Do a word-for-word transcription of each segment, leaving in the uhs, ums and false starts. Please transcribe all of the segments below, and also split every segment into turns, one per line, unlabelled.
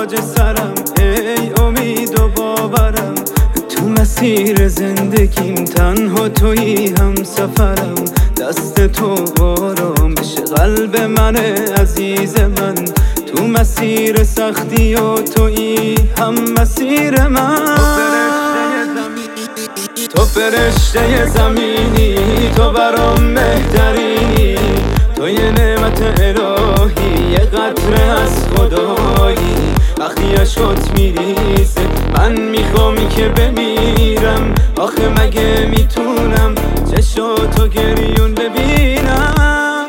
تاج سرم، ای امید و باورم. تو مسیر زندگیم تنها تویی هم سفرم، دست تو آرام بشه قلب من عزیز من. تو مسیر سختی و تویی هم مسیر من. تو فرشته زمینی، تو برام بهترینی، تو یه نعمت الهی، یه قطره از خدایی. وقتی اشکات میریزه من میخوام که بمیرم، آخه مگه میتونم چشاتو گریون ببینم؟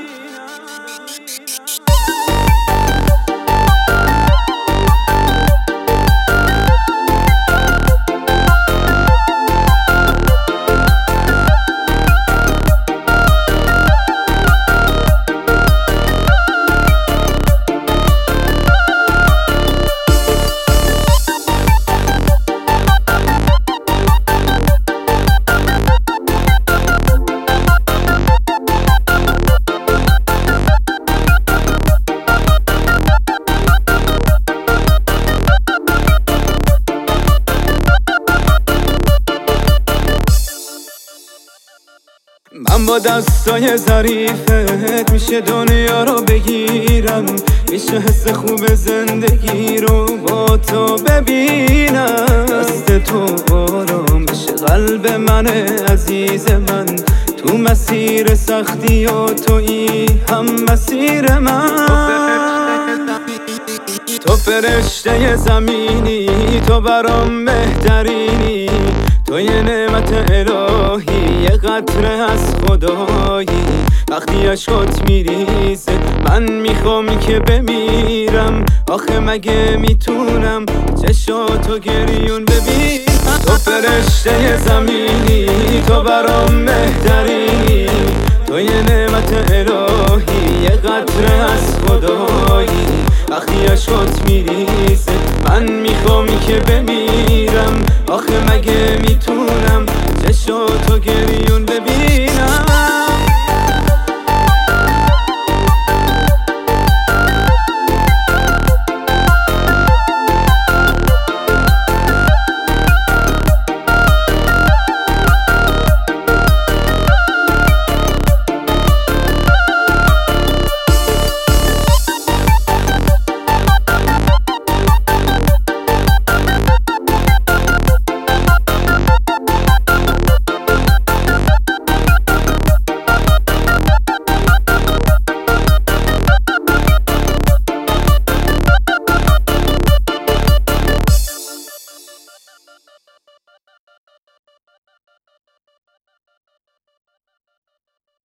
من با دستای ظریفت میشه دنیا رو بگیرم، میشه حس خوب زندگی رو با تو ببینم. دست تو آرام بشه قلب من عزیز من، تو مسیر سختی و تویی هم مسیر من. تو فرشته زمینی، تو برام بهترینی، تو یه نعمت الهی، یه قطره از خدایی. وقتی اشکات میریزه من میخوام که بمیرم، آخه مگه میتونم چشاتو گریون ببینم؟ تو فرشته زمینی، تو برام بهترینی، تو یه نعمت الهی، یه قطره از خدایی. وقتی اشکات میریزه من میخوام که بمیرم، آخه مگه میتونم